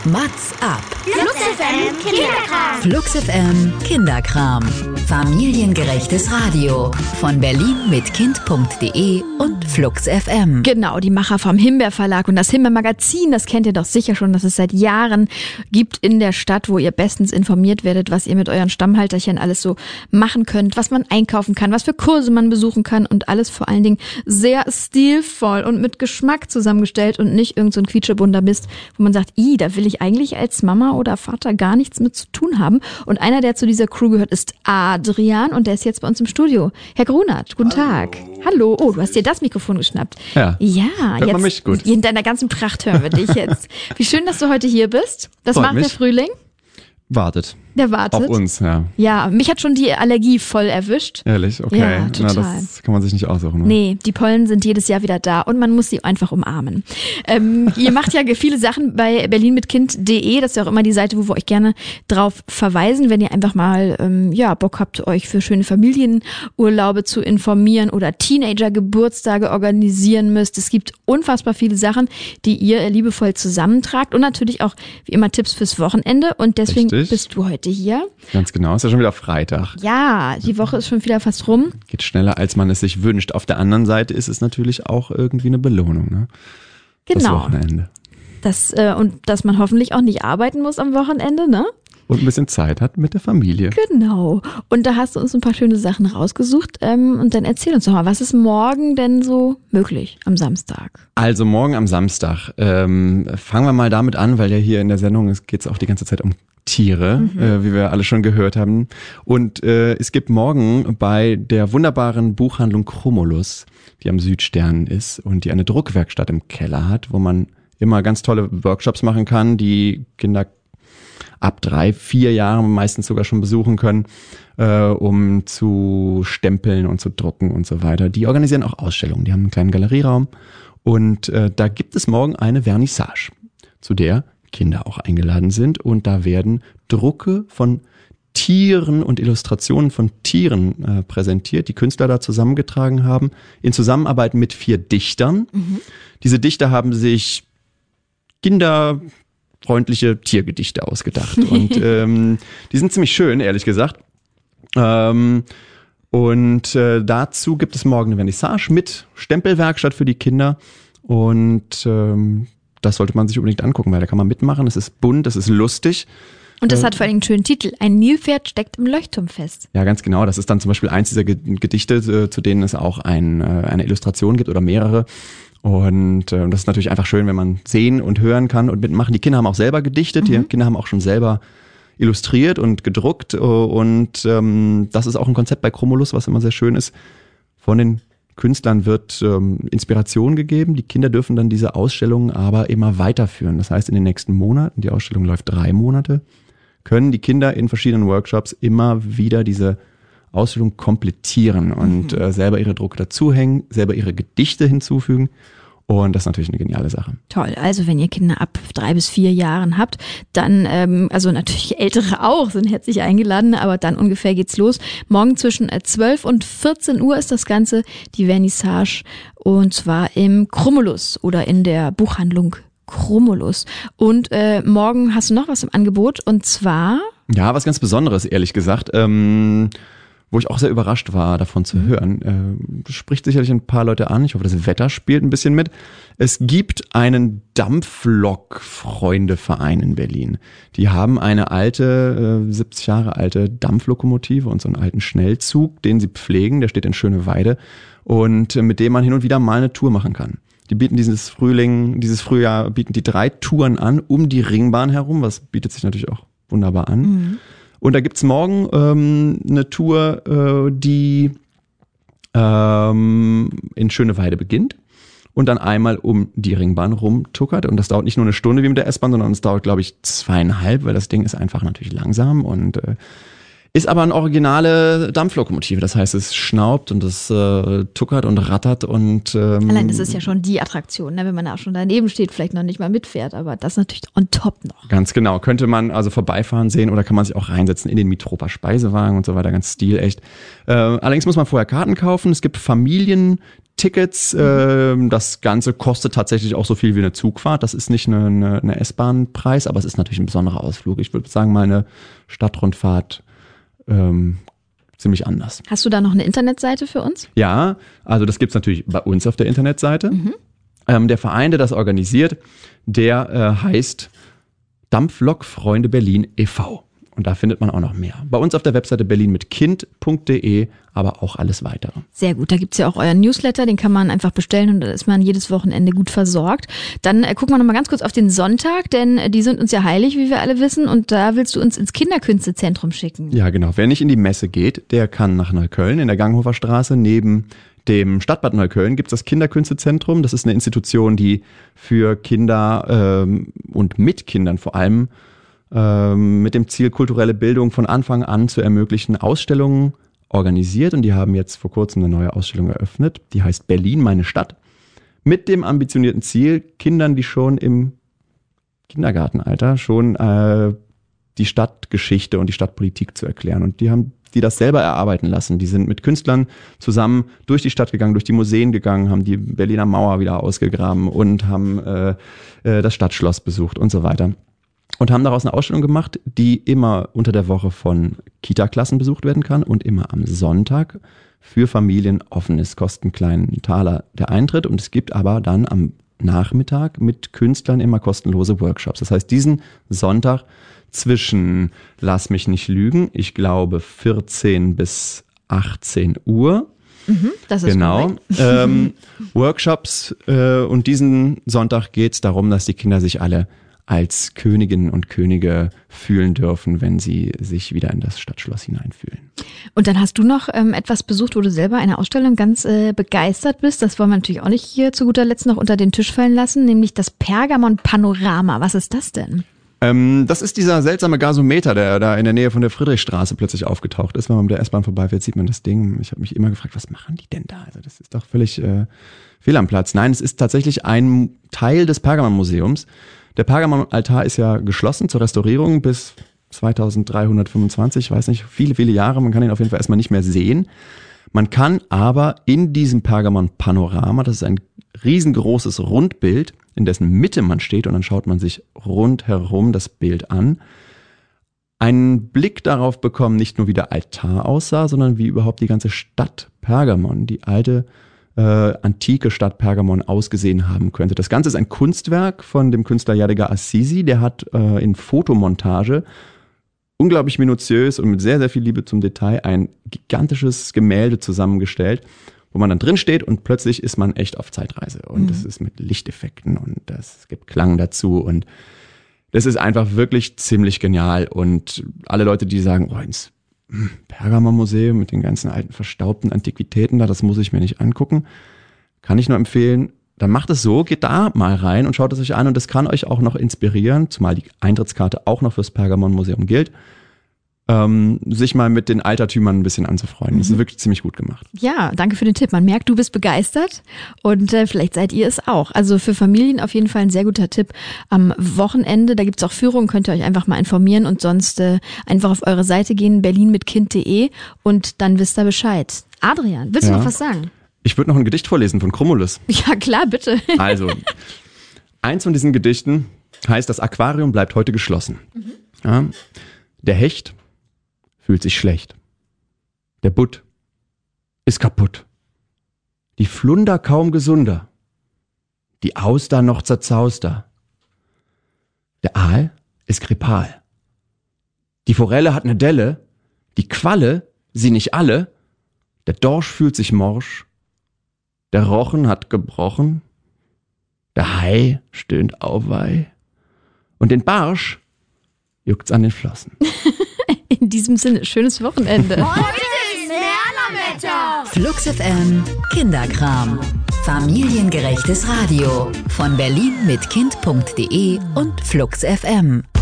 Mats ab. Flux FM Kinderkram. Flux FM Kinderkram. Familiengerechtes Radio von Berlin mit Kind.de und Flux FM. Genau, die Macher vom Himbeer Verlag und das Himbeer Magazin, das kennt ihr doch sicher schon, dass es seit Jahren gibt in der Stadt, wo ihr bestens informiert werdet, was ihr mit euren Stammhalterchen alles so machen könnt, was man einkaufen kann, was für Kurse man besuchen kann und alles vor allen Dingen sehr stilvoll und mit Geschmack zusammengestellt und nicht irgend so ein quietschebunter Mist, wo man sagt, da will ich eigentlich als Mama oder Vater gar nichts mit zu tun haben. Und einer, der zu dieser Crew gehört, ist Adrian und der ist jetzt bei uns im Studio. Herr Grunert, guten Tag. Hallo. Oh, du hast dir das Mikrofon geschnappt. Ja, hört man mich gut. In deiner ganzen Pracht hören wir dich jetzt. Wie schön, dass du heute hier bist. Was Freut macht mich. der Frühling? Wartet. Der wartet. Auf uns, ja. Ja, mich hat schon die Allergie voll erwischt. Ehrlich, okay. Ja, total. Das kann man sich nicht aussuchen. Ne? Nee, die Pollen sind jedes Jahr wieder da und man muss sie einfach umarmen. Ihr macht ja viele Sachen bei berlinmitkind.de, das ist ja auch immer die Seite, wo wir euch gerne drauf verweisen, wenn ihr einfach mal Bock habt, euch für schöne Familienurlaube zu informieren oder Teenager-Geburtstage organisieren müsst. Es gibt unfassbar viele Sachen, die ihr liebevoll zusammentragt und natürlich auch wie immer Tipps fürs Wochenende und deswegen Richtig. bist du heute hier. Ganz genau, ist ja schon wieder Freitag. Ja, die Woche ist schon wieder fast rum. Geht schneller, als man es sich wünscht. Auf der anderen Seite ist es natürlich auch irgendwie eine Belohnung, ne? Das Genau. Wochenende. Und dass man hoffentlich auch nicht arbeiten muss am Wochenende, ne? Und ein bisschen Zeit hat mit der Familie. Genau. Und da hast du uns ein paar schöne Sachen rausgesucht. Und dann erzähl uns doch mal, was ist morgen denn so möglich am Samstag? Also morgen am Samstag. Fangen wir mal damit an, weil ja hier in der Sendung geht es auch die ganze Zeit um Tiere, wie wir alle schon gehört haben. Und es gibt morgen bei der wunderbaren Buchhandlung Chromulus, die am Südstern ist und die eine Druckwerkstatt im Keller hat, wo man immer ganz tolle Workshops machen kann, die Kinder ab 3, 4 Jahren meistens sogar schon besuchen können, um zu stempeln und zu drucken und so weiter. Die organisieren auch Ausstellungen, die haben einen kleinen Galerieraum und da gibt es morgen eine Vernissage, zu der Kinder auch eingeladen sind und da werden Drucke von Tieren und Illustrationen von Tieren präsentiert, die Künstler da zusammengetragen haben, in Zusammenarbeit mit 4 Dichtern. Diese Dichter haben sich kinderfreundliche Tiergedichte ausgedacht und die sind ziemlich schön, ehrlich gesagt. Dazu gibt es morgen eine Vernissage mit Stempelwerkstatt für die Kinder und das sollte man sich unbedingt angucken, weil da kann man mitmachen. Es ist bunt, es ist lustig. Und das hat vor allem einen schönen Titel. Ein Nilpferd steckt im Leuchtturm fest. Ja, ganz genau. Das ist dann zum Beispiel eins dieser Gedichte, zu denen es auch eine Illustration gibt oder mehrere. Und das ist natürlich einfach schön, wenn man sehen und hören kann und mitmachen. Die Kinder haben auch selber gedichtet, die Kinder haben auch schon selber illustriert und gedruckt. Und das ist auch ein Konzept bei Chromulus, was immer sehr schön ist. Von den Künstlern wird Inspiration gegeben. Die Kinder dürfen dann diese Ausstellung aber immer weiterführen. Das heißt, in den nächsten Monaten, die Ausstellung läuft 3 Monate, können die Kinder in verschiedenen Workshops immer wieder diese Ausstellung komplettieren und selber ihre Drucke dazuhängen, selber ihre Gedichte hinzufügen. Und das ist natürlich eine geniale Sache. Toll. Also wenn ihr Kinder ab 3 bis 4 Jahren habt, dann, also natürlich Ältere auch, sind herzlich eingeladen, aber dann ungefähr geht's los. Morgen zwischen 12 und 14 Uhr ist das Ganze, die Vernissage, und zwar im Chromulus oder in der Buchhandlung Chromulus. Und morgen hast du noch was im Angebot, und zwar... Ja, was ganz Besonderes, ehrlich gesagt. Wo ich auch sehr überrascht war, davon zu hören. Spricht sicherlich ein paar Leute an. Ich hoffe, das Wetter spielt ein bisschen mit. Es gibt einen Dampflok-Freunde-Verein in Berlin. Die haben eine alte, 70 Jahre alte Dampflokomotive und so einen alten Schnellzug, den sie pflegen. Der steht in Schöneweide und mit dem man hin und wieder mal eine Tour machen kann. Die bieten dieses Frühjahr bieten die 3 Touren an um die Ringbahn herum. Was bietet sich natürlich auch wunderbar an. Und da gibt's morgen eine Tour, die in Schöneweide beginnt und dann einmal um die Ringbahn rumtuckert. Und das dauert nicht nur eine Stunde wie mit der S-Bahn, sondern es dauert, glaube ich, 2,5, weil das Ding ist einfach natürlich langsam und ist aber eine originale Dampflokomotive. Das heißt, es schnaubt und es tuckert und rattert und Allein das ist ja schon die Attraktion, ne? Wenn man da auch schon daneben steht, vielleicht noch nicht mal mitfährt, aber das natürlich on top noch. Ganz genau. Könnte man also vorbeifahren sehen oder kann man sich auch reinsetzen in den Mitropa Speisewagen und so weiter, ganz stilecht. Allerdings muss man vorher Karten kaufen. Es gibt Familien, Tickets. Das Ganze kostet tatsächlich auch so viel wie eine Zugfahrt. Das ist nicht eine S-Bahn-Preis, aber es ist natürlich ein besonderer Ausflug. Ich würde sagen, mal eine Stadtrundfahrt ziemlich anders. Hast du da noch eine Internetseite für uns? Ja, also das gibt's natürlich bei uns auf der Internetseite. Der Verein, der das organisiert, der heißt Dampflokfreunde Berlin e.V. Und da findet man auch noch mehr. Bei uns auf der Webseite berlinmitkind.de, aber auch alles weitere. Sehr gut, da gibt's ja auch euren Newsletter, den kann man einfach bestellen und da ist man jedes Wochenende gut versorgt. Dann gucken wir nochmal ganz kurz auf den Sonntag, denn die sind uns ja heilig, wie wir alle wissen, und da willst du uns ins Kinderkünstezentrum schicken. Ja, genau. Wer nicht in die Messe geht, der kann nach Neukölln in der Ganghofer Straße neben dem Stadtbad Neukölln gibt's das Kinderkünstezentrum. Das ist eine Institution, die für Kinder und mit Kindern vor allem mit dem Ziel, kulturelle Bildung von Anfang an zu ermöglichen, Ausstellungen organisiert. Und die haben jetzt vor kurzem eine neue Ausstellung eröffnet. Die heißt Berlin, meine Stadt. Mit dem ambitionierten Ziel, Kindern, die schon im Kindergartenalter schon die Stadtgeschichte und die Stadtpolitik zu erklären. Und die haben die das selber erarbeiten lassen. Die sind mit Künstlern zusammen durch die Stadt gegangen, durch die Museen gegangen, haben die Berliner Mauer wieder ausgegraben und haben das Stadtschloss besucht und so weiter. Und haben daraus eine Ausstellung gemacht, die immer unter der Woche von Kita-Klassen besucht werden kann und immer am Sonntag für Familien offen ist. Kostet einen kleinen Taler der Eintritt und es gibt aber dann am Nachmittag mit Künstlern immer kostenlose Workshops. Das heißt, diesen Sonntag zwischen, lass mich nicht lügen, ich glaube 14 bis 18 Uhr. Das ist genau. Workshops und diesen Sonntag geht es darum, dass die Kinder sich alle als Königinnen und Könige fühlen dürfen, wenn sie sich wieder in das Stadtschloss hineinfühlen. Und dann hast du noch etwas besucht, wo du selber eine Ausstellung ganz begeistert bist. Das wollen wir natürlich auch nicht hier zu guter Letzt noch unter den Tisch fallen lassen, nämlich das Pergamon-Panorama. Was ist das denn? Das ist dieser seltsame Gasometer, der da in der Nähe von der Friedrichstraße plötzlich aufgetaucht ist. Wenn man mit der S-Bahn vorbeifährt, sieht man das Ding. Ich habe mich immer gefragt, was machen die denn da? Also das ist doch völlig fehl am Platz. Nein, es ist tatsächlich ein Teil des Pergamon-Museums. Der Pergamon-Altar ist ja geschlossen zur Restaurierung bis 2325, ich weiß nicht, viele, viele Jahre. Man kann ihn auf jeden Fall erstmal nicht mehr sehen. Man kann aber in diesem Pergamon-Panorama, das ist ein riesengroßes Rundbild, in dessen Mitte man steht und dann schaut man sich rundherum das Bild an, einen Blick darauf bekommen, nicht nur wie der Altar aussah, sondern wie überhaupt die ganze Stadt Pergamon, die alte antike Stadt Pergamon ausgesehen haben könnte. Das Ganze ist ein Kunstwerk von dem Künstler Yadigar Assisi, der hat in Fotomontage unglaublich minutiös und mit sehr, sehr viel Liebe zum Detail ein gigantisches Gemälde zusammengestellt, wo man dann drin steht und plötzlich ist man echt auf Zeitreise. Und es ist mit Lichteffekten und es gibt Klang dazu und das ist einfach wirklich ziemlich genial. Und alle Leute, die sagen, oh, ins Pergamon-Museum mit den ganzen alten verstaubten Antiquitäten da, das muss ich mir nicht angucken, kann ich nur empfehlen, dann macht es so, geht da mal rein und schaut es euch an und das kann euch auch noch inspirieren, zumal die Eintrittskarte auch noch fürs Pergamon-Museum gilt, sich mal mit den Altertümern ein bisschen anzufreunden. Das ist wirklich ziemlich gut gemacht. Ja, danke für den Tipp. Man merkt, du bist begeistert und vielleicht seid ihr es auch. Also für Familien auf jeden Fall ein sehr guter Tipp. Am Wochenende, da gibt's auch Führungen, könnt ihr euch einfach mal informieren und sonst einfach auf eure Seite gehen, berlinmitkind.de und dann wisst ihr Bescheid. Adrian, willst du noch was sagen? Ich würde noch ein Gedicht vorlesen von Cumulus. Ja, klar, bitte. Also, eins von diesen Gedichten heißt, das Aquarium bleibt heute geschlossen. Ja, der Hecht fühlt sich schlecht. Der Butt ist kaputt. Die Flunder kaum gesunder. Die Auster noch zerzauster. Der Aal ist krepal. Die Forelle hat ne Delle. Die Qualle, sie nicht alle. Der Dorsch fühlt sich morsch. Der Rochen hat gebrochen. Der Hai stöhnt auweih. Und den Barsch juckt's an den Flossen. In diesem Sinne, schönes Wochenende. Heute ist Lernerwetter. Flux FM Kinderkram. Familiengerechtes Radio von berlinmitkind.de und Flux FM.